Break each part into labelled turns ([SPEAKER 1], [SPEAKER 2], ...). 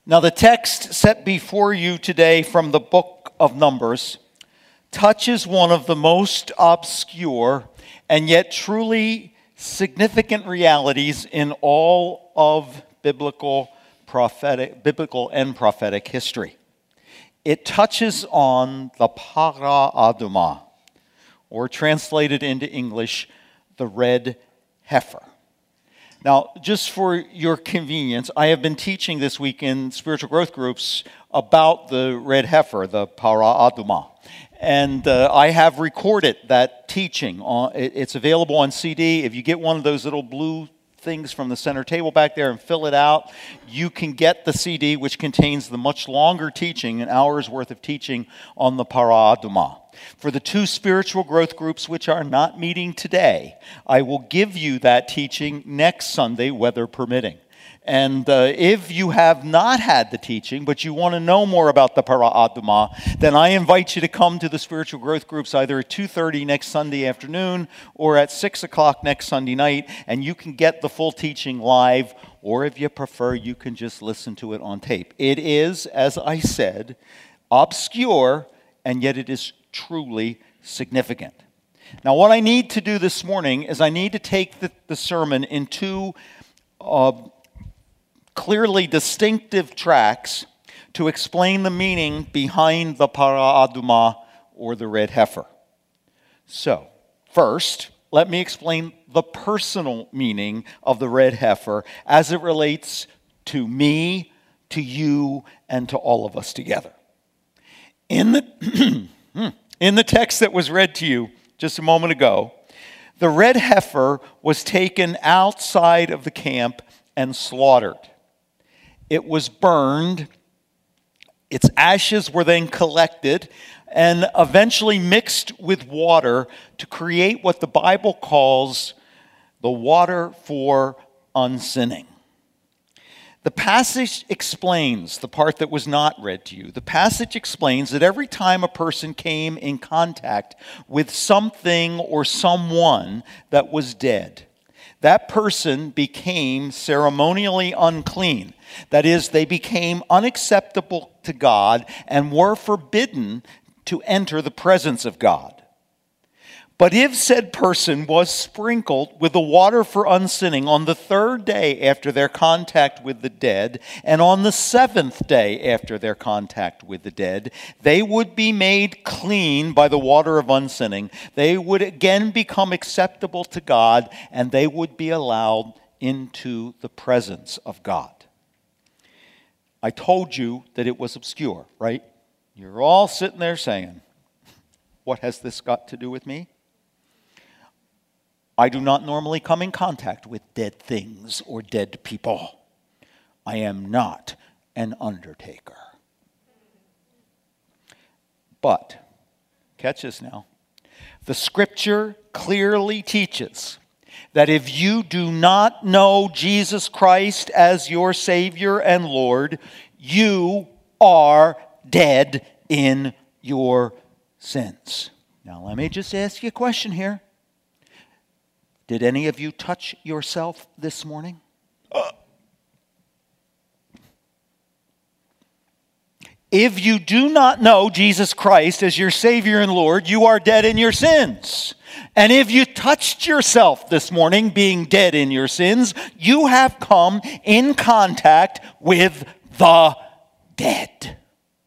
[SPEAKER 1] Now, the text set before you today from the book of Numbers touches one of the most obscure and yet truly significant realities in all of biblical and prophetic history. It touches on the Para Adumah, or translated into English, the red heifer. Now, just for your convenience, I have been teaching this week in spiritual growth groups about the red heifer, the Para Adumah. And I have recorded that teaching. It's available on CD. If you get one of those little blue things from the center table back there and fill it out, you can get the CD, which contains the much longer teaching, an hour's worth of teaching on the Para Adumah. For the two spiritual growth groups which are not meeting today, I will give you that teaching next Sunday, weather permitting. And if you have not had the teaching, but you want to know more about the Para Adumah, then I invite you to come to the spiritual growth groups either at 2:30 next Sunday afternoon or at 6 o'clock next Sunday night, and you can get the full teaching live, or if you prefer, you can just listen to it on tape. It is, as I said, obscure, and yet it is truly significant. Now, what I need to do this morning is I need to take the sermon in two clearly distinctive tracks to explain the meaning behind the Para Adumah, or the red heifer. So, first, let me explain the personal meaning of the red heifer as it relates to me, to you, and to all of us together. In the text that was read to you just a moment ago, the red heifer was taken outside of the camp and slaughtered. It was burned, its ashes were then collected and eventually mixed with water to create what the Bible calls the water for unsinning. The passage explains the part that was not read to you. The passage explains that every time a person came in contact with something or someone that was dead, that person became ceremonially unclean. That is, they became unacceptable to God and were forbidden to enter the presence of God. But if said person was sprinkled with the water for unsinning on the third day after their contact with the dead, and on the seventh day after their contact with the dead, they would be made clean by the water of unsinning. They would again become acceptable to God, and they would be allowed into the presence of God. I told you that it was obscure, right? You're all sitting there saying, what has this got to do with me? I do not normally come in contact with dead things or dead people. I am not an undertaker. But, catch this now, the scripture clearly teaches that if you do not know Jesus Christ as your Savior and Lord, you are dead in your sins. Now, let me just ask you a question here. Did any of you touch yourself this morning? If you do not know Jesus Christ as your Savior and Lord, you are dead in your sins. And if you touched yourself this morning, being dead in your sins, you have come in contact with the dead.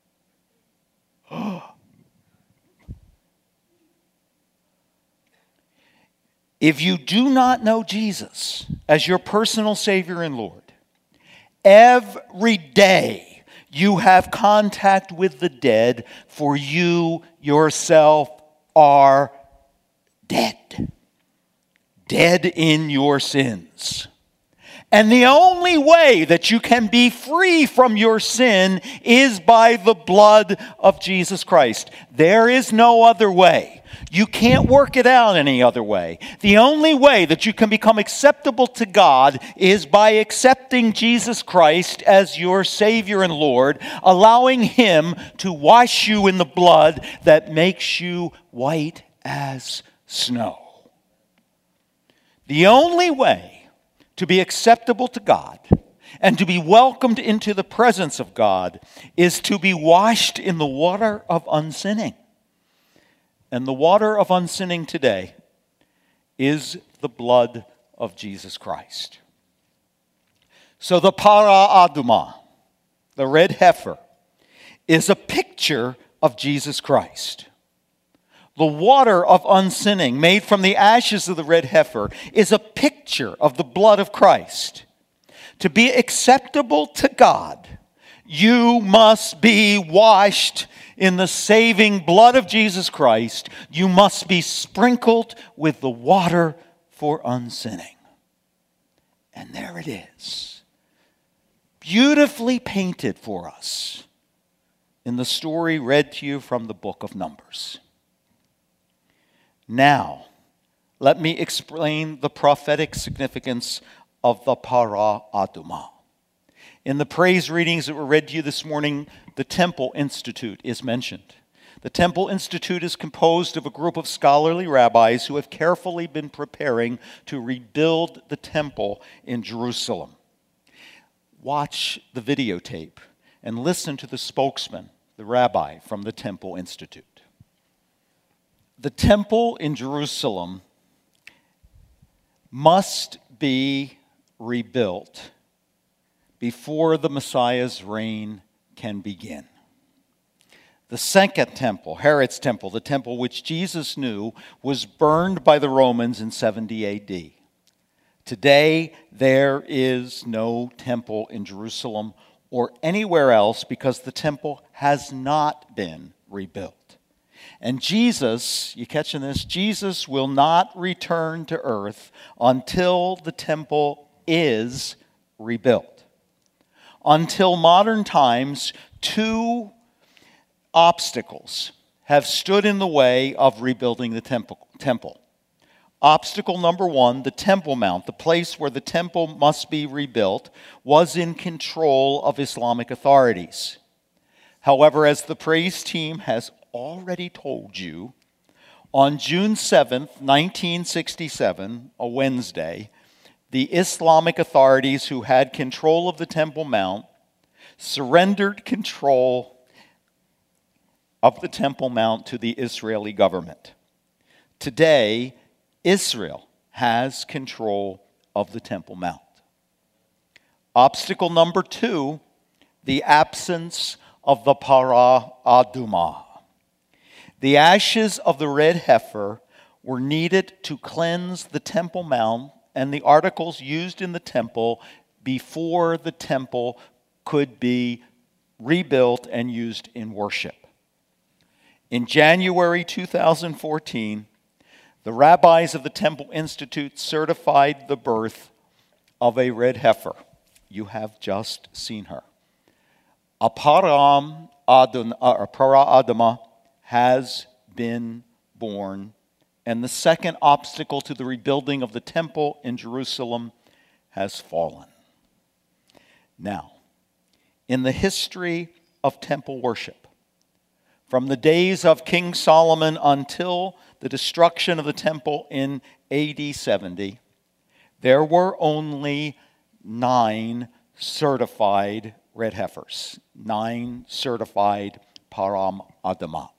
[SPEAKER 1] If you do not know Jesus as your personal Savior and Lord, every day you have contact with the dead, for you yourself are dead. Dead in your sins. And the only way that you can be free from your sin is by the blood of Jesus Christ. There is no other way. You can't work it out any other way. The only way that you can become acceptable to God is by accepting Jesus Christ as your Savior and Lord, allowing Him to wash you in the blood that makes you white as snow. The only way to be acceptable to God And to be welcomed into the presence of God is to be washed in the water of unsinning. And the water of unsinning today is the blood of Jesus Christ. So the para aduma, the red heifer, is a picture of Jesus Christ. The water of unsinning, made from the ashes of the red heifer, is a picture of the blood of Christ. To be acceptable to God, you must be washed in the saving blood of Jesus Christ. You must be sprinkled with the water for unsinning. And there it is, beautifully painted for us in the story read to you from the book of Numbers. Now, let me explain the prophetic significance of the para aduma. In the praise readings that were read to you this morning, the Temple Institute is mentioned. The Temple Institute is composed of a group of scholarly rabbis who have carefully been preparing to rebuild the temple in Jerusalem. Watch the videotape and listen to the spokesman, the rabbi from the Temple Institute. The temple in Jerusalem must be rebuilt before the Messiah's reign can begin. The second temple, Herod's temple, the temple which Jesus knew, was burned by the Romans in 70 AD. Today, there is no temple in Jerusalem or anywhere else because the temple has not been rebuilt. And Jesus, you catching this? Jesus will not return to earth until the temple is rebuilt. Until modern times, two obstacles have stood in the way of rebuilding the temple. Obstacle number one, the Temple Mount, the place where the temple must be rebuilt, was in control of Islamic authorities. However, as the praise team has already told you, on June 7th, 1967, a Wednesday, the Islamic authorities who had control of the Temple Mount surrendered control of the Temple Mount to the Israeli government. Today, Israel has control of the Temple Mount. Obstacle number two, the absence of the para aduma. The ashes of the red heifer were needed to cleanse the Temple Mount and the articles used in the temple before the temple could be rebuilt and used in worship. In January 2014, the rabbis of the Temple Institute certified the birth of a red heifer. You have just seen her. A para aduma has been born, and the second obstacle to the rebuilding of the temple in Jerusalem has fallen. Now, in the history of temple worship, from the days of King Solomon until the destruction of the temple in AD 70, there were only 9 certified red heifers, 9 certified para aduma.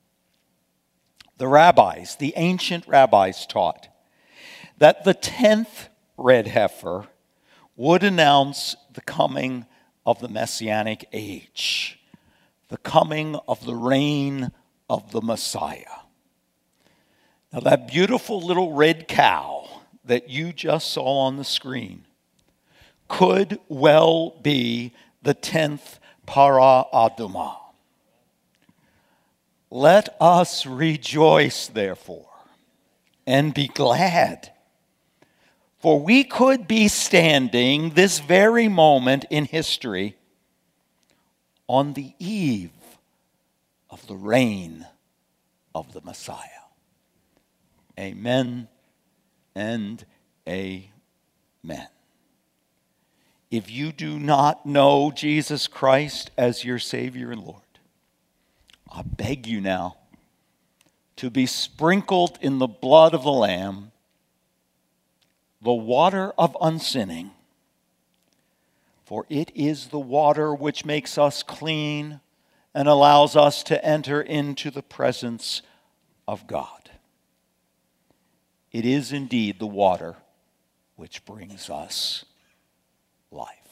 [SPEAKER 1] The rabbis, the ancient rabbis, taught that the 10th red heifer would announce the coming of the Messianic age, the coming of the reign of the Messiah. Now, that beautiful little red cow that you just saw on the screen could well be the 10th para aduma. Let us rejoice, therefore, and be glad, for we could be standing this very moment in history on the eve of the reign of the Messiah. Amen and amen. If you do not know Jesus Christ as your Savior and Lord, I beg you now to be sprinkled in the blood of the Lamb, the water of unsinning, For it is the water which makes us clean and allows us to enter into the presence of God. It is indeed the water which brings us life.